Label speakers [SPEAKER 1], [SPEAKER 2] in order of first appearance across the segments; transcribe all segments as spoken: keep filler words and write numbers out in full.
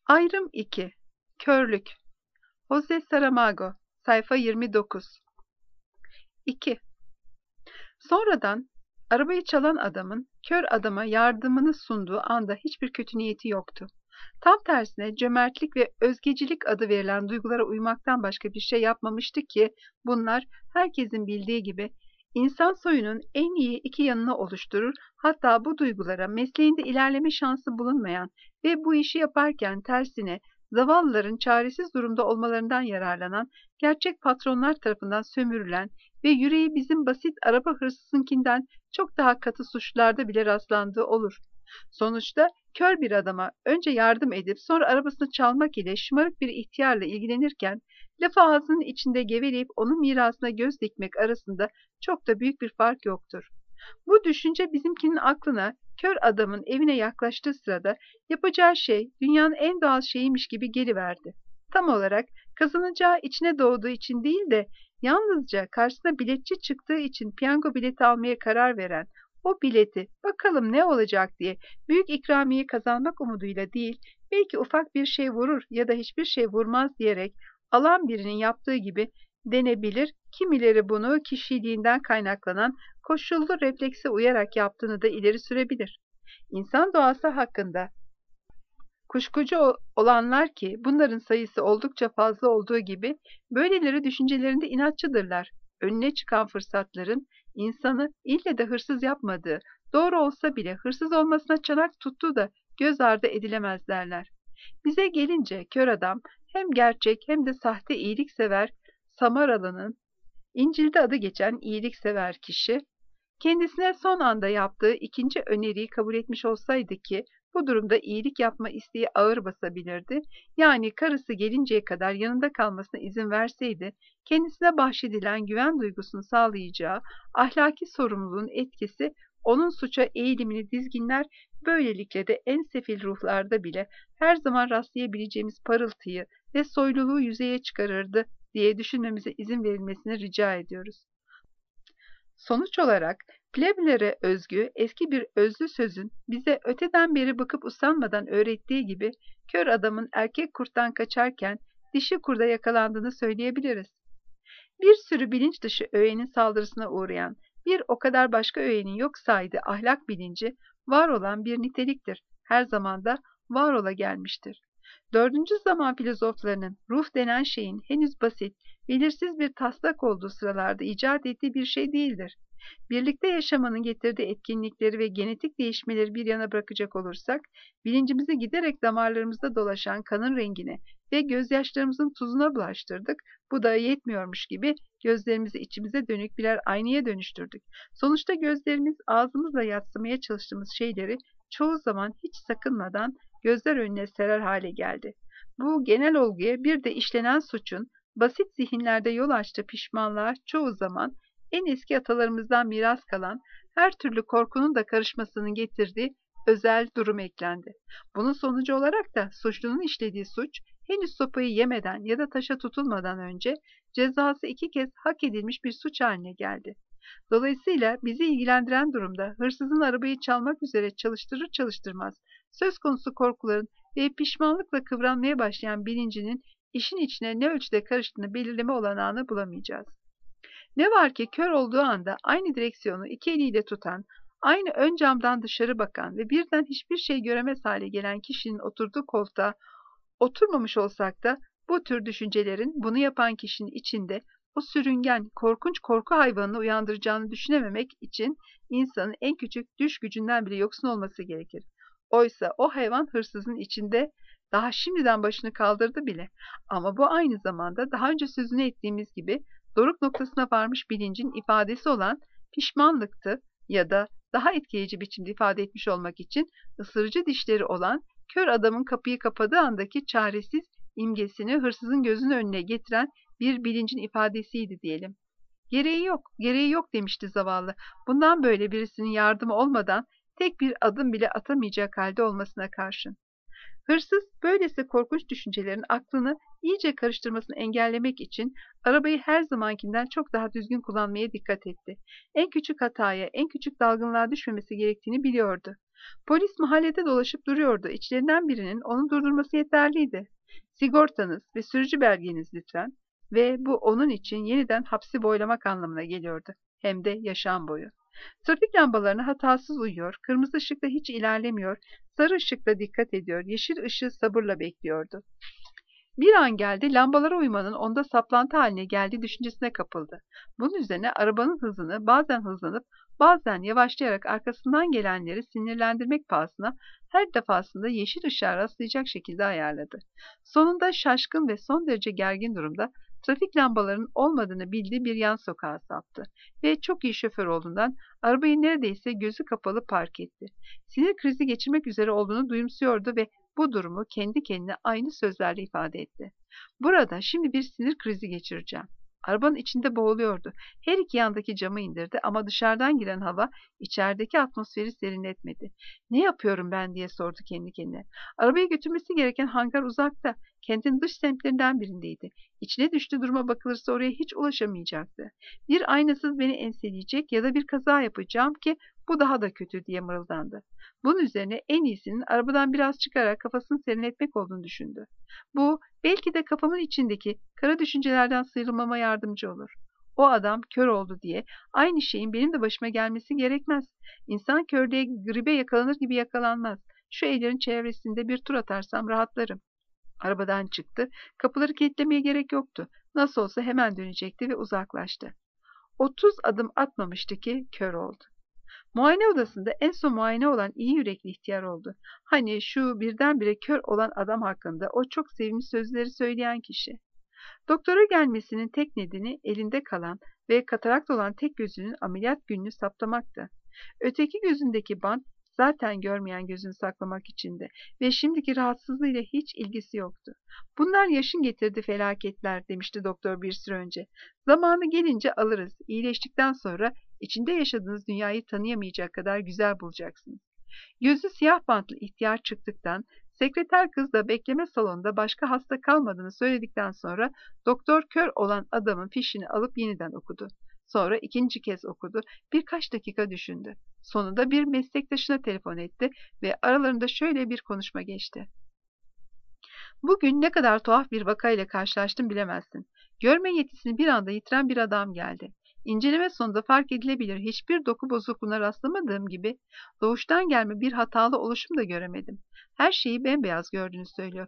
[SPEAKER 1] Ayrım iki. Körlük. Jose Saramago. Sayfa yirmi dokuz. iki. Sonradan arabayı çalan adamın kör adama yardımını sunduğu anda hiçbir kötü niyeti yoktu. Tam tersine cömertlik ve özgecilik adı verilen duygulara uymaktan başka bir şey yapmamıştı ki bunlar herkesin bildiği gibi insan soyunun en iyi iki yanını oluşturur. Hatta bu duygulara mesleğinde ilerleme şansı bulunmayan ve bu işi yaparken tersine zavallıların çaresiz durumda olmalarından yararlanan gerçek patronlar tarafından sömürülen ve yüreği bizim basit araba hırsızınkinden çok daha katı suçlarda bile rastlandığı olur. Sonuçta kör bir adama önce yardım edip sonra arabasını çalmak ile şımarık bir ihtiyarla ilgilenirken lafı ağzının içinde geveleyip onun mirasına göz dikmek arasında çok da büyük bir fark yoktur. Bu düşünce bizimkinin aklına kör adamın evine yaklaştığı sırada yapacağı şey dünyanın en doğal şeyiymiş gibi geliverdi. Tam olarak kazanacağı içine doğduğu için değil de yalnızca karşısına biletçi çıktığı için piyango bileti almaya karar veren, o bileti bakalım ne olacak diye büyük ikramiye kazanmak umuduyla değil, belki ufak bir şey vurur ya da hiçbir şey vurmaz diyerek alan birinin yaptığı gibi denebilir. Kimileri bunu kişiliğinden kaynaklanan koşullu reflekse uyarak yaptığını da ileri sürebilir. İnsan doğası hakkında kuşkucu olanlar ki bunların sayısı oldukça fazla olduğu gibi böyleleri düşüncelerinde inatçıdırlar. Önüne çıkan fırsatların insanı ille de hırsız yapmadığı, doğru olsa bile hırsız olmasına çanak tuttuğu da göz ardı edilemez derler. Bize gelince kör adam hem gerçek hem de sahte iyiliksever Samaralı'nın İncil'de adı geçen iyiliksever kişi, kendisine son anda yaptığı ikinci öneriyi kabul etmiş olsaydı ki bu durumda iyilik yapma isteği ağır basabilirdi. Yani karısı gelinceye kadar yanında kalmasına izin verseydi, kendisine bahşedilen güven duygusunu sağlayacağı ahlaki sorumluluğun etkisi onun suça eğilimini dizginler, böylelikle de en sefil ruhlarda bile her zaman rastlayabileceğimiz parıltıyı ve soyluluğu yüzeye çıkarırdı diye düşünmemize izin verilmesini rica ediyoruz. Sonuç olarak plebilere özgü eski bir özlü sözün bize öteden beri bıkıp usanmadan öğrettiği gibi kör adamın erkek kurttan kaçarken dişi kurda yakalandığını söyleyebiliriz. Bir sürü bilinç dışı öğenin saldırısına uğrayan, bir o kadar başka öğenin yok saydığı ahlak bilinci var olan bir niteliktir. Her zaman da var ola gelmiştir. Dördüncü zaman filozoflarının ruh denen şeyin henüz basit, belirsiz bir taslak olduğu sıralarda icat ettiği bir şey değildir. Birlikte yaşamanın getirdiği etkinlikleri ve genetik değişmeleri bir yana bırakacak olursak, bilincimizi giderek damarlarımızda dolaşan kanın rengine ve gözyaşlarımızın tuzuna bulaştırdık. Bu da yetmiyormuş gibi gözlerimizi içimize dönük birer aynaya dönüştürdük. Sonuçta gözlerimiz ağzımızla yadsımaya çalıştığımız şeyleri çoğu zaman hiç sakınmadan gözler önüne serer hale geldi. Bu genel olguya bir de işlenen suçun basit zihinlerde yol açtığı pişmanlığa çoğu zaman en eski atalarımızdan miras kalan her türlü korkunun da karışmasının getirdiği özel durum eklendi. Bunun sonucu olarak da suçlunun işlediği suç henüz sopayı yemeden ya da taşa tutulmadan önce cezası iki kez hak edilmiş bir suç haline geldi. Dolayısıyla bizi ilgilendiren durumda hırsızın arabayı çalmak üzere çalıştırır çalıştırmaz söz konusu korkuların ve pişmanlıkla kıvranmaya başlayan bilincinin işin içine ne ölçüde karıştığını belirleme olanağını bulamayacağız. Ne var ki kör olduğu anda aynı direksiyonu iki eliyle tutan, aynı ön camdan dışarı bakan ve birden hiçbir şey göremez hale gelen kişinin oturduğu koltuğa oturmamış olsak da bu tür düşüncelerin bunu yapan kişinin içinde o sürüngen, korkunç korku hayvanını uyandıracağını düşünememek için insanın en küçük düş gücünden bile yoksun olması gerekir. Oysa o hayvan hırsızın içinde daha şimdiden başını kaldırdı bile. Ama bu aynı zamanda daha önce sözünü ettiğimiz gibi doruk noktasına varmış bilincin ifadesi olan pişmanlıktı ya da daha etkileyici biçimde ifade etmiş olmak için ısırıcı dişleri olan kör adamın kapıyı kapadığı andaki çaresiz imgesini hırsızın gözünün önüne getiren bir bilincin ifadesiydi diyelim. Gereği yok, gereği yok demişti zavallı. Bundan böyle birisinin yardımı olmadan tek bir adım bile atamayacak halde olmasına karşın. Hırsız böylesi korkunç düşüncelerin aklını iyice karıştırmasını engellemek için arabayı her zamankinden çok daha düzgün kullanmaya dikkat etti. En küçük hataya, en küçük dalgınlığa düşmemesi gerektiğini biliyordu. Polis mahallede dolaşıp duruyordu. İçlerinden birinin onu durdurması yeterliydi. Sigortanız ve sürücü belgeniz lütfen. Ve bu onun için yeniden hapsi boylamak anlamına geliyordu. Hem de yaşam boyu. Trafik lambalarına hatasız uyuyor, kırmızı ışıkta hiç ilerlemiyor, sarı ışıkta dikkat ediyor, yeşil ışığı sabırla bekliyordu. Bir an geldi, lambalara uymanın onda saplantı haline geldiği düşüncesine kapıldı. Bunun üzerine arabanın hızını bazen hızlanıp bazen yavaşlayarak arkasından gelenleri sinirlendirmek pahasına her defasında yeşil ışığa rastlayacak şekilde ayarladı. Sonunda şaşkın ve son derece gergin durumda trafik lambalarının olmadığını bildiği bir yan sokağa saptı ve çok iyi şoför olduğundan arabayı neredeyse gözü kapalı park etti. Sinir krizi geçirmek üzere olduğunu duyumsuyordu ve bu durumu kendi kendine aynı sözlerle ifade etti. Burada şimdi bir sinir krizi geçireceğim. Arabanın içinde boğuluyordu. Her iki yandaki camı indirdi ama dışarıdan giren hava içerideki atmosferi serinletmedi. Ne yapıyorum ben diye sordu kendi kendine. Arabayı götürmesi gereken hangar uzakta. Kentin dış semtlerinden birindeydi. İçine düştüğü duruma bakılırsa oraya hiç ulaşamayacaktı. Bir aynasız beni enseleyecek ya da bir kaza yapacağım ki bu daha da kötü diye mırıldandı. Bunun üzerine en iyisinin arabadan biraz çıkarak kafasını serinletmek olduğunu düşündü. Bu belki de kafamın içindeki kara düşüncelerden sıyrılmama yardımcı olur. O adam kör oldu diye aynı şeyin benim de başıma gelmesi gerekmez. İnsan körlüğe gribe yakalanır gibi yakalanmaz. Şu evlerin çevresinde bir tur atarsam rahatlarım. Arabadan çıktı. Kapıları kilitlemeye gerek yoktu. Nasıl olsa hemen dönecekti ve uzaklaştı. Otuz adım atmamıştı ki kör oldu. Muayene odasında en son muayene olan iyi yürekli ihtiyar oldu. Hani şu birdenbire kör olan adam hakkında o çok sevimli sözleri söyleyen kişi. Doktora gelmesinin tek nedeni elinde kalan ve katarakt olan tek gözünün ameliyat gününü saptamaktı. Öteki gözündeki bant zaten görmeyen gözünü saklamak içindi ve şimdiki rahatsızlığıyla hiç ilgisi yoktu. Bunlar yaşın getirdiği felaketler demişti doktor bir süre önce. Zamanı gelince alırız. İyileştikten sonra içinde yaşadığınız dünyayı tanıyamayacak kadar güzel bulacaksınız. Gözü siyah bantlı ihtiyar çıktıktan, sekreter kız da bekleme salonunda başka hasta kalmadığını söyledikten sonra doktor kör olan adamın fişini alıp yeniden okudu. Sonra ikinci kez okudu. Birkaç dakika düşündü. Sonunda bir meslektaşına telefon etti ve aralarında şöyle bir konuşma geçti. Bugün ne kadar tuhaf bir vakayla karşılaştım bilemezsin. Görme yetisini bir anda yitiren bir adam geldi. İnceleme sonunda fark edilebilir hiçbir doku bozukluğuna rastlamadığım gibi doğuştan gelme bir hatalı oluşum da göremedim. Her şeyi bembeyaz gördüğünü söylüyor.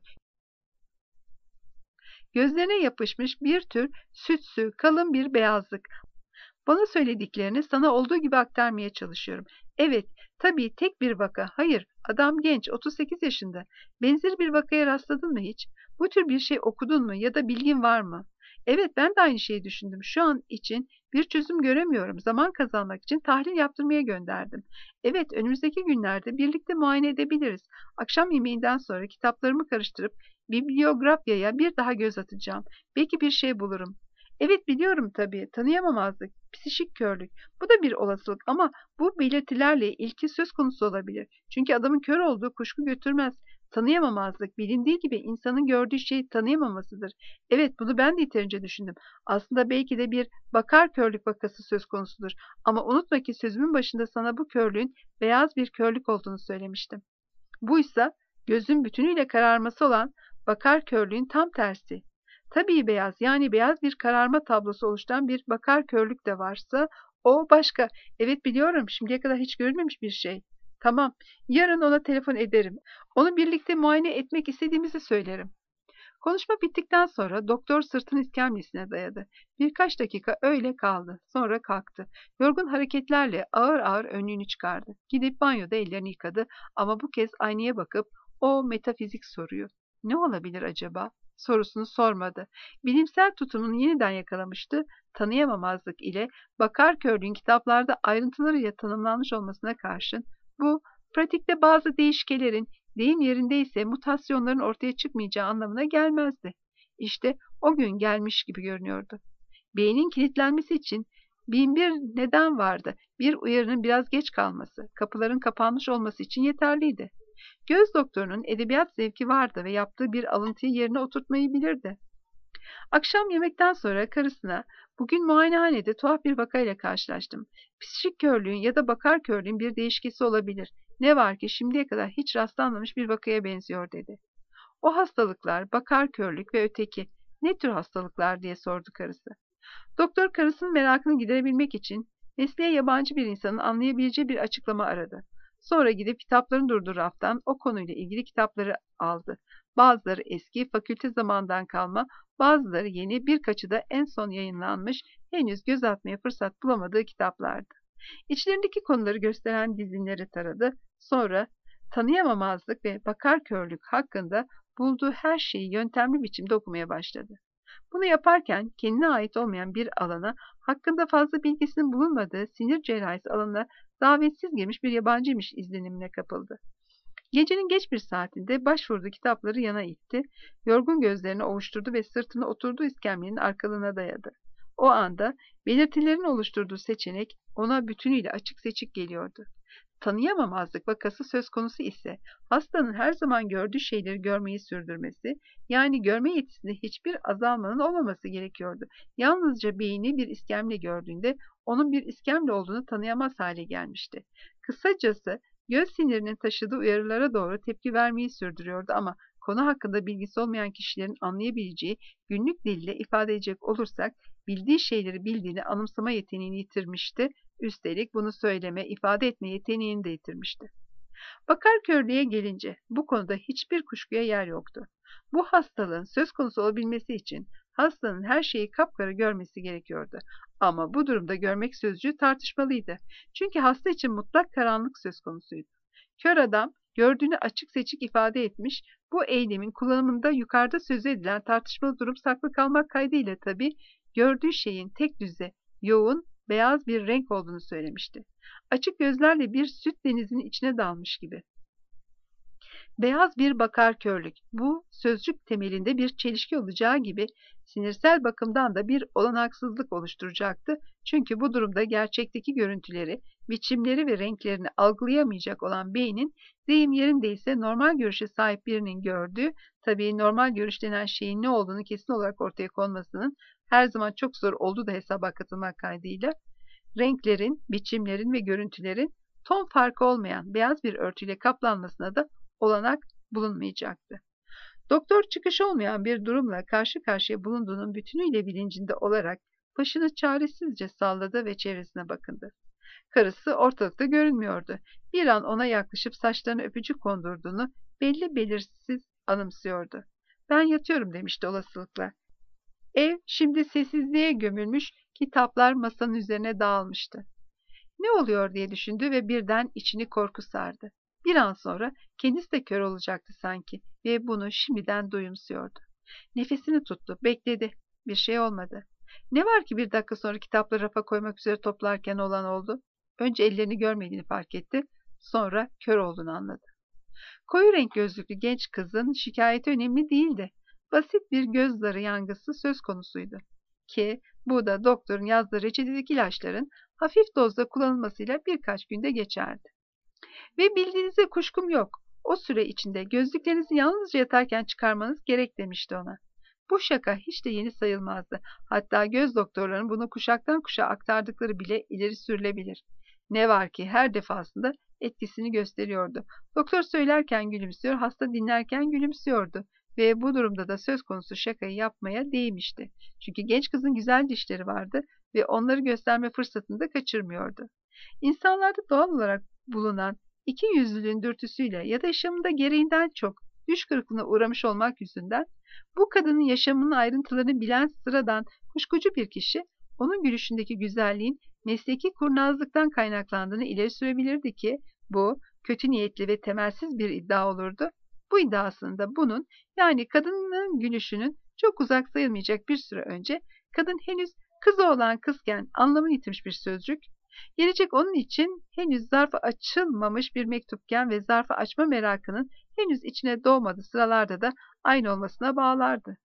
[SPEAKER 1] Gözlerine yapışmış bir tür sütsü, kalın bir beyazlık. Bana söylediklerini sana olduğu gibi aktarmaya çalışıyorum. Evet, tabii tek bir vaka. Hayır, adam genç, otuz sekiz yaşında. Benzer bir vakaya rastladın mı hiç? Bu tür bir şey okudun mu ya da bilgin var mı? Evet, ben de aynı şeyi düşündüm. Şu an için bir çözüm göremiyorum. Zaman kazanmak için tahlil yaptırmaya gönderdim. Evet, önümüzdeki günlerde birlikte muayene edebiliriz. Akşam yemeğinden sonra kitaplarımı karıştırıp bibliografyaya bir daha göz atacağım. Belki bir şey bulurum. Evet biliyorum tabii, tanıyamamazlık, psişik körlük. Bu da bir olasılık ama bu belirtilerle ilki söz konusu olabilir. Çünkü adamın kör olduğu kuşku götürmez. Tanıyamamazlık, bilindiği gibi insanın gördüğü şeyi tanıyamamasıdır. Evet, bunu ben de yeterince düşündüm. Aslında belki de bir bakar körlük vakası söz konusudur. Ama unutma ki sözümün başında sana bu körlüğün beyaz bir körlük olduğunu söylemiştim. Buysa gözün bütünüyle kararması olan bakar körlüğün tam tersi. Tabii beyaz, yani beyaz bir kararma tablosu oluşturan bir bakar körlük de varsa o başka. Evet biliyorum, şimdiye kadar hiç görülmemiş bir şey. Tamam, yarın ona telefon ederim. Onu birlikte muayene etmek istediğimizi söylerim. Konuşma bittikten sonra doktor sırtını iskemlesine dayadı. Birkaç dakika öyle kaldı. Sonra kalktı. Yorgun hareketlerle ağır ağır önlüğünü çıkardı. Gidip banyoda ellerini yıkadı ama bu kez aynaya bakıp o metafizik soruyu, ne olabilir acaba, sorusunu sormadı. Bilimsel tutumunu yeniden yakalamıştı. Tanıyamamazlık ile bakar körlüğün kitaplarda ayrıntılarıyla tanımlanmış olmasına karşın bu pratikte bazı değişkelerin, deyim yerindeyse mutasyonların ortaya çıkmayacağı anlamına gelmezdi. İşte o gün gelmiş gibi görünüyordu. Beynin kilitlenmesi için bin bir neden vardı. Bir uyarının biraz geç kalması, kapıların kapanmış olması için yeterliydi. Göz doktorunun edebiyat zevki vardı ve yaptığı bir alıntıyı yerine oturtmayı bilirdi. Akşam yemekten sonra karısına, "Bugün muayenehanede tuhaf bir vakayla karşılaştım. Psikik körlüğün ya da bakar körlüğün bir değişkesi olabilir. Ne var ki şimdiye kadar hiç rastlanmamış bir vakaya benziyor," dedi. "O hastalıklar, bakar körlük ve öteki, ne tür hastalıklar?" diye sordu karısı. Doktor karısının merakını giderebilmek için mesleğe yabancı bir insanın anlayabileceği bir açıklama aradı. Sonra gidip kitapların durduğu raftan o konuyla ilgili kitapları aldı. Bazıları eski, fakülte zamandan kalma, bazıları yeni, birkaçı da en son yayınlanmış, henüz göz atmaya fırsat bulamadığı kitaplardı. İçlerindeki konuları gösteren dizinleri taradı. Sonra tanıyamamazlık ve bakar körlük hakkında bulduğu her şeyi yöntemli biçimde okumaya başladı. Bunu yaparken kendine ait olmayan bir alana, hakkında fazla bilgisinin bulunmadığı sinir cerrahisi alanına davetsiz girmiş bir yabancıymış izlenimine kapıldı. Gecenin geç bir saatinde başvurduğu kitapları yana itti, yorgun gözlerini ovuşturdu ve sırtını oturduğu iskemlenin arkalığına dayadı. O anda belirtilerin oluşturduğu seçenek ona bütünüyle açık seçik geliyordu. Tanıyamamazlık vakası söz konusu ise hastanın her zaman gördüğü şeyleri görmeyi sürdürmesi, yani görme yetisinde hiçbir azalmanın olmaması gerekiyordu. Yalnızca beyni bir iskemle gördüğünde onun bir iskemle olduğunu tanıyamaz hale gelmişti. Kısacası göz sinirinin taşıdığı uyarılara doğru tepki vermeyi sürdürüyordu ama konu hakkında bilgisi olmayan kişilerin anlayabileceği günlük dille ifade edecek olursak, bildiği şeyleri bildiğini anımsama yeteneğini yitirmişti. Üstelik bunu söyleme, ifade etme yeteneğini de yitirmişti. Bakar körlüğe gelince bu konuda hiçbir kuşkuya yer yoktu. Bu hastalığın söz konusu olabilmesi için hastanın her şeyi kapkara görmesi gerekiyordu. Ama bu durumda görmek sözcüğü tartışmalıydı. Çünkü hasta için mutlak karanlık söz konusuydu. Kör adam gördüğünü açık seçik ifade etmiş, bu eylemin kullanımında yukarıda sözü edilen tartışmalı durum saklı kalmak kaydıyla tabii, gördüğü şeyin tek düze, yoğun, beyaz bir renk olduğunu söylemişti. Açık gözlerle bir süt denizinin içine dalmış gibi. Beyaz bir bakar körlük, bu sözcük temelinde bir çelişki olacağı gibi sinirsel bakımdan da bir olanaksızlık oluşturacaktı. Çünkü bu durumda gerçekteki görüntüleri, biçimleri ve renklerini algılayamayacak olan beynin, deyim yerindeyse normal görüşe sahip birinin gördüğü, tabii normal görüş denen şeyin ne olduğunu kesin olarak ortaya konmasının her zaman çok zor olduğu da hesaba katılmak kaydıyla, renklerin, biçimlerin ve görüntülerin ton farkı olmayan beyaz bir örtüyle kaplanmasına da olanak bulunmayacaktı. Doktor çıkış olmayan bir durumla karşı karşıya bulunduğunun bütünüyle bilincinde olarak başını çaresizce salladı ve çevresine bakındı. Karısı ortalıkta görünmüyordu. Bir an ona yaklaşıp saçlarına öpücük kondurduğunu belli belirsiz anımsıyordu. "Ben yatıyorum," demişti olasılıkla. Ev şimdi sessizliğe gömülmüş, kitaplar masanın üzerine dağılmıştı. "Ne oluyor?" diye düşündü ve birden içini korku sardı. Bir an sonra kendisi de kör olacaktı sanki ve bunu şimdiden duyumsuyordu. Nefesini tuttu, bekledi. Bir şey olmadı. Ne var ki bir dakika sonra kitapları rafa koymak üzere toplarken olan oldu. Önce ellerini görmediğini fark etti, sonra kör olduğunu anladı. Koyu renk gözlüklü genç kızın şikayeti önemli değildi. Basit bir göz zarı yangısı söz konusuydu. Ki bu da doktorun yazdığı reçetedeki ilaçların hafif dozda kullanılmasıyla birkaç günde geçerdi. Ve bildiğinize kuşkum yok. O süre içinde gözlüklerinizi yalnızca yatarken çıkarmanız gerek demişti ona. Bu şaka hiç de yeni sayılmazdı. Hatta göz doktorlarının bunu kuşaktan kuşağa aktardıkları bile ileri sürülebilir. Ne var ki her defasında etkisini gösteriyordu. Doktor söylerken gülümsüyor, hasta dinlerken gülümsüyordu. Ve bu durumda da söz konusu şakayı yapmaya değmişti. Çünkü genç kızın güzel dişleri vardı ve onları gösterme fırsatını da kaçırmıyordu. İnsanlarda doğal olarak bulunan iki yüzlülüğün dürtüsüyle ya da yaşamında gereğinden çok düş kırıklığına uğramış olmak yüzünden bu kadının yaşamının ayrıntılarını bilen sıradan kuşkucu bir kişi onun gülüşündeki güzelliğin mesleki kurnazlıktan kaynaklandığını ileri sürebilirdi ki bu kötü niyetli ve temelsiz bir iddia olurdu. Bu iddiasında bunun, yani kadının gülüşünün çok uzak sayılmayacak bir süre önce kadın henüz kızı olan kızken anlamını yitirmiş bir sözcük, gelecek onun için henüz zarfı açılmamış bir mektupken ve zarfı açma merakının henüz içine doğmadığı sıralarda da aynı olmasına bağlardı.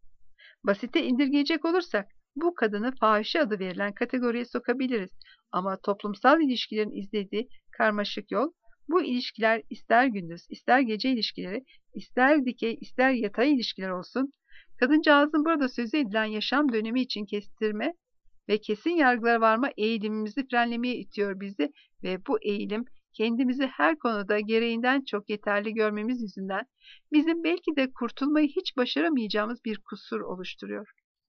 [SPEAKER 1] Basite indirgeyecek olursak bu kadını fahişe adı verilen kategoriye sokabiliriz. Ama toplumsal ilişkilerin izlediği karmaşık yol, bu ilişkiler ister gündüz, ister gece ilişkileri, ister dikey, ister yatay ilişkiler olsun, Kadıncağızın burada sözü edilen yaşam dönemi için kestirme ve kesin yargılara varma eğilimimizi frenlemeye itiyor bizi ve bu eğilim kendimizi her konuda gereğinden çok yeterli görmemiz yüzünden bizim belki de kurtulmayı hiç başaramayacağımız bir kusur oluşturuyor.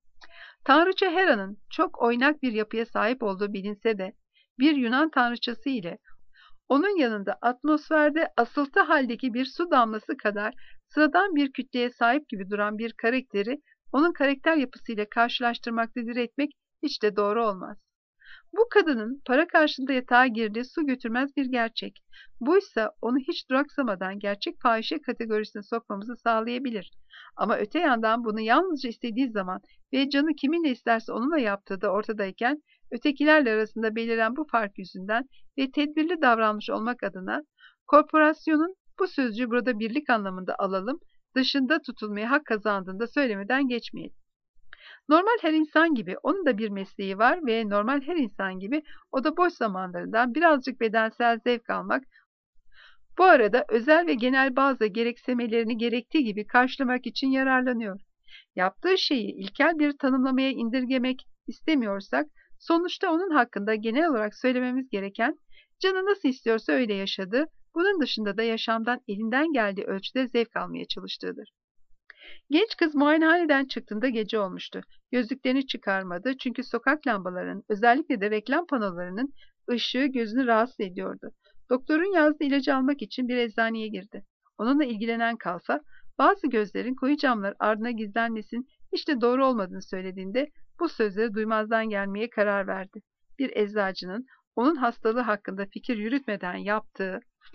[SPEAKER 1] Tanrıça Hera'nın çok oynak bir yapıya sahip olduğu bilinse de bir Yunan tanrıçası ile onun yanında atmosferde asıltı haldeki bir su damlası kadar sıradan bir kütleye sahip gibi duran bir karakteri onun karakter yapısıyla karşılaştırmakta diretmek hiç de doğru olmaz. Bu kadının para karşılığında yatağa girdiği su götürmez bir gerçek. Buysa onu hiç duraksamadan gerçek fahişe kategorisine sokmamızı sağlayabilir. Ama öte yandan bunu yalnızca istediği zaman ve canı kiminle isterse onunla yaptığı da ortadayken ötekilerle arasında beliren bu fark yüzünden ve tedbirli davranmış olmak adına korporasyonun bu sözcüğü burada birlik anlamında alalım, dışında tutulmaya hak kazandığında söylemeden geçmeyelim. Normal her insan gibi onun da bir mesleği var ve normal her insan gibi o da boş zamanlarından birazcık bedensel zevk almak, bu arada özel ve genel bazı gereksemelerini gerektiği gibi karşılamak için yararlanıyor. Yaptığı şeyi ilkel bir tanımlamaya indirgemek istemiyorsak, sonuçta onun hakkında genel olarak söylememiz gereken, canı nasıl istiyorsa öyle yaşadığı, bunun dışında da yaşamdan elinden geldiği ölçüde zevk almaya çalıştığıdır. Genç kız muayenehaneden çıktığında gece olmuştu. Gözlüklerini çıkarmadı çünkü sokak lambalarının, özellikle de reklam panolarının ışığı gözünü rahatsız ediyordu. Doktorun yazdığı ilacı almak için bir eczaneye girdi. Onunla ilgilenen kalfa, bazı gözlerin koyu camlar ardına gizlenmesinin hiç de doğru olmadığını söylediğinde bu sözleri duymazdan gelmeye karar verdi. Bir eczacının onun hastalığı hakkında fikir yürütmeden yaptığı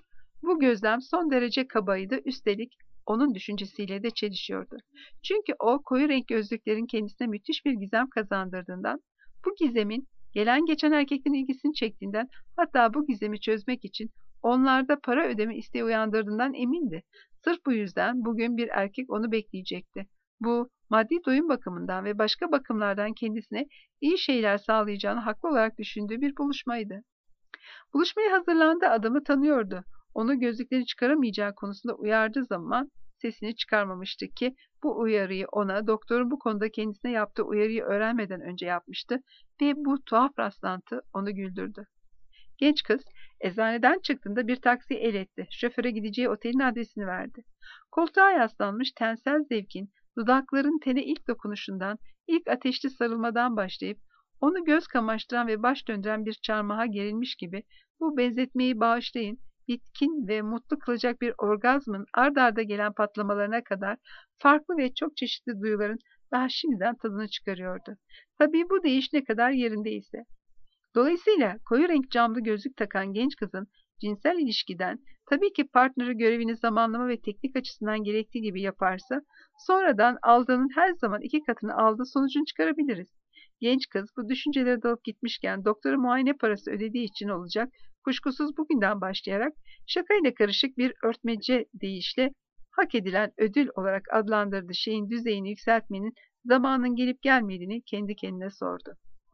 [SPEAKER 1] bu gözlem son derece kabaydı, üstelik onun düşüncesiyle de çelişiyordu. Çünkü o koyu renk gözlüklerin kendisine müthiş bir gizem kazandırdığından, bu gizemin gelen geçen erkeklerin ilgisini çektiğinden, hatta bu gizemi çözmek için onlarda para ödeme isteği uyandırdığından emindi. Sırf bu yüzden bugün bir erkek onu bekleyecekti. Bu maddi doyum bakımından ve başka bakımlardan kendisine iyi şeyler sağlayacağını haklı olarak düşündüğü bir buluşmaydı. Buluşmaya hazırlandığı adamı tanıyordu. Onu gözlükleri çıkaramayacağı konusunda uyardığı zaman sesini çıkarmamıştı ki bu uyarıyı ona doktorun bu konuda kendisine yaptığı uyarıyı öğrenmeden önce yapmıştı ve bu tuhaf rastlantı onu güldürdü. Genç kız eczaneden çıktığında bir taksi el etti. Şoföre gideceği otelin adresini verdi. Koltuğa yaslanmış tensel zevkin dudakların tene ilk dokunuşundan, ilk ateşli sarılmadan başlayıp onu göz kamaştıran ve baş döndüren bir çarmıha gerilmiş gibi bu benzetmeyi bağışlayın, bitkin ve mutlu kılacak bir orgazmın ard arda gelen patlamalarına kadar farklı ve çok çeşitli duyuların daha şimdiden tadını çıkarıyordu. Tabii bu değiş ne kadar yerindeyse. Dolayısıyla koyu renk camlı gözlük takan genç kızın cinsel ilişkiden tabii ki partneri görevini zamanlama ve teknik açısından gerektiği gibi yaparsa sonradan aldığının her zaman iki katını aldığı sonucunu çıkarabiliriz. Genç kız bu düşüncelere dalıp gitmişken doktora muayene parası ödediği için olacak, kuşkusuz bugünden başlayarak şakayla karışık bir örtmece deyişle hak edilen ödül olarak adlandırdığı şeyin düzeyini yükseltmenin zamanın gelip gelmediğini kendi kendine sordu.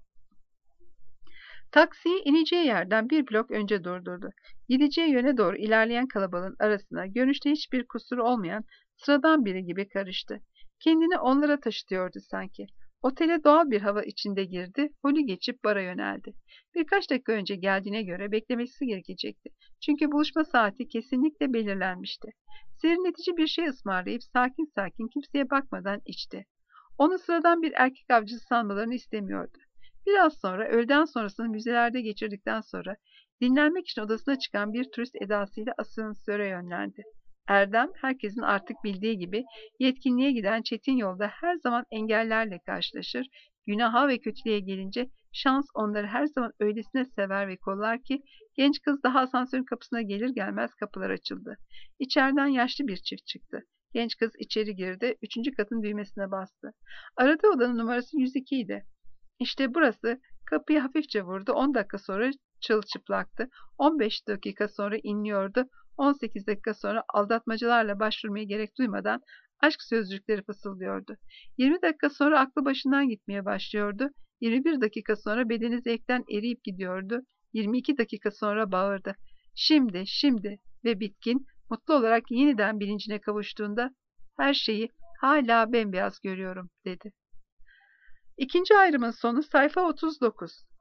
[SPEAKER 1] Taksiyi ineceği yerden bir blok önce durdurdu. Gideceği yöne doğru ilerleyen kalabalığın arasına görünüşte hiçbir kusuru olmayan sıradan biri gibi karıştı. Kendini onlara taşıtıyordu sanki. Otele doğal bir hava içinde girdi, holü geçip bara yöneldi. Birkaç dakika önce geldiğine göre beklemesi gerekecekti. Çünkü buluşma saati kesinlikle belirlenmişti. Serinletici bir şey ısmarlayıp sakin sakin kimseye bakmadan içti. Onu sıradan bir erkek avcısı sanmalarını istemiyordu. Biraz sonra, öğleden sonrasını müzelerde geçirdikten sonra dinlenmek için odasına çıkan bir turist edasıyla asansöre yönlendi. Erdem, herkesin artık bildiği gibi yetkinliğe giden çetin yolda her zaman engellerle karşılaşır, günaha ve kötülüğe gelince şans onları her zaman öylesine sever ve kollar ki genç kız daha asansörün kapısına gelir gelmez kapılar açıldı. İçeriden yaşlı bir çift çıktı. Genç kız içeri girdi, üçüncü katın düğmesine bastı. Aradığı odanın numarası yüz iki idi. İşte burası. Kapıyı hafifçe vurdu. on dakika sonra çılçıplaktı. on beş dakika sonra inliyordu. on sekiz dakika sonra aldatmacalarla başvurmaya gerek duymadan aşk sözcükleri fısıldıyordu. yirmi dakika sonra aklı başından gitmeye başlıyordu. yirmi bir dakika sonra bedeni zevkten eriyip gidiyordu. yirmi iki dakika sonra bağırdı. Şimdi, şimdi ve bitkin, mutlu olarak yeniden bilincine kavuştuğunda her şeyi hala bembeyaz görüyorum dedi. İkinci ayrımın sonu sayfa otuz dokuz.